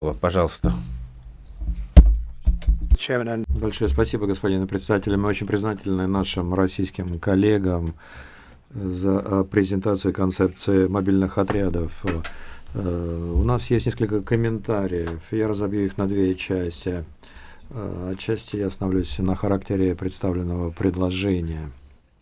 Вот, пожалуйста. Большое спасибо, господин председатель. Мы очень признательны нашим российским коллегам за презентацию концепции мобильных отрядов. У нас есть несколько комментариев. Я разобью их на две части. Отчасти я остановлюсь на характере представленного предложения.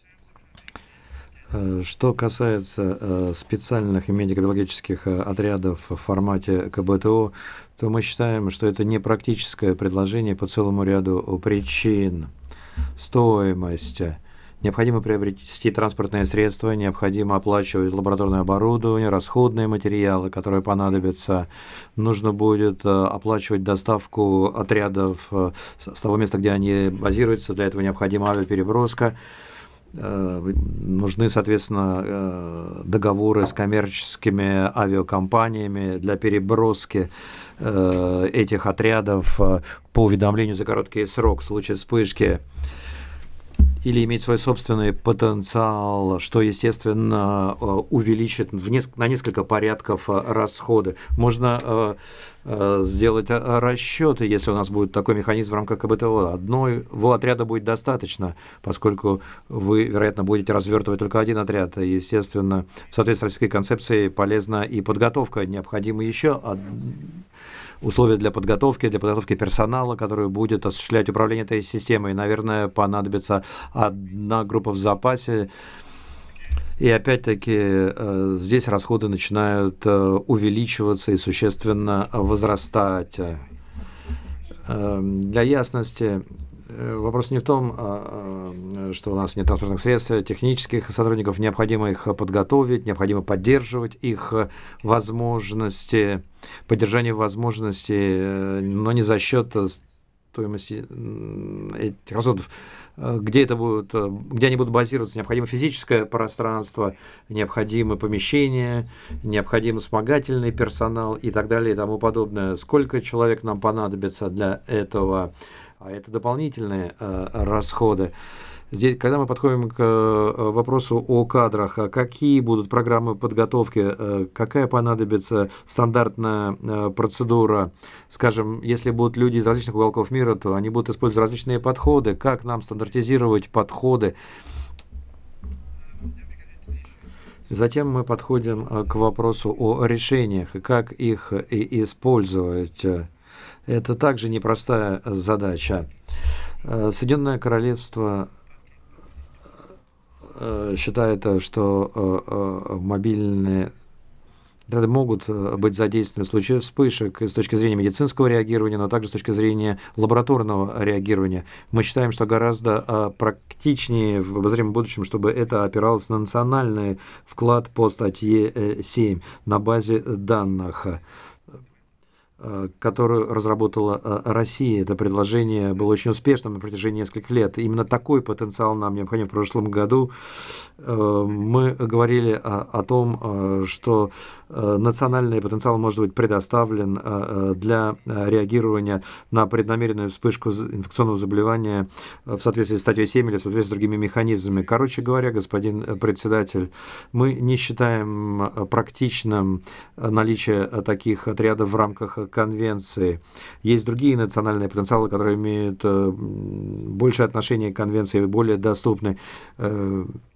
Что касается специальных и медико-биологических отрядов в формате КБТО, то мы считаем, что это не практическое предложение по целому ряду причин. Стоимость. Необходимо приобрести транспортные средства, необходимо оплачивать лабораторное оборудование, расходные материалы, которые понадобятся. Нужно будет оплачивать доставку отрядов с того места, где они базируются. Для этого необходима авиапереброска. Нужны, соответственно, договоры с коммерческими авиакомпаниями для переброски этих отрядов по уведомлению за короткий срок в случае вспышки или иметь свой собственный потенциал, что, естественно, увеличит на несколько порядков расходы. Можно сделать расчеты, если у нас будет такой механизм в рамках КБТО. Одного отряда будет достаточно, поскольку вы, вероятно, будете развертывать только один отряд. Естественно, в соответствии с российской концепцией полезна и подготовка. Необходимы еще условия для подготовки персонала, который будет осуществлять управление этой системой. Наверное, понадобится одна группа в запасе. И опять-таки здесь расходы начинают увеличиваться и существенно возрастать. Для ясности, вопрос не в том, что у нас нет транспортных средств, технических сотрудников, необходимо их подготовить, необходимо поддерживать их возможности, поддержание возможностей, но не за счет стоимости этих расходов. Где они будут базироваться, необходимо физическое пространство, необходимо помещение, необходим вспомогательный персонал и так далее и тому подобное. Сколько человек нам понадобится для этого? А это дополнительные расходы. Здесь, когда мы подходим к вопросу о кадрах, какие будут программы подготовки, какая понадобится стандартная процедура, скажем, если будут люди из различных уголков мира, то они будут использовать различные подходы, как нам стандартизировать подходы. Затем мы подходим к вопросу о решениях и как их использовать. Это также непростая задача. Соединенное Королевство считает, что мобильные отряды могут быть задействованы в случае вспышек с точки зрения медицинского реагирования, но также с точки зрения лабораторного реагирования. Мы считаем, что гораздо практичнее в обозримом будущем, чтобы это опиралось на национальный вклад по статье 7 на базе данных, которую разработала Россия. Это предложение было очень успешным на протяжении нескольких лет. Именно такой потенциал нам необходим. В прошлом году мы говорили о том, что национальный потенциал может быть предоставлен для реагирования на преднамеренную вспышку инфекционного заболевания в соответствии с статьей 7 или в соответствии с другими механизмами. Короче говоря, господин председатель, мы не считаем практичным наличие таких отрядов в рамках конвенции. Есть другие национальные потенциалы, которые имеют большее отношение к конвенции, более доступны.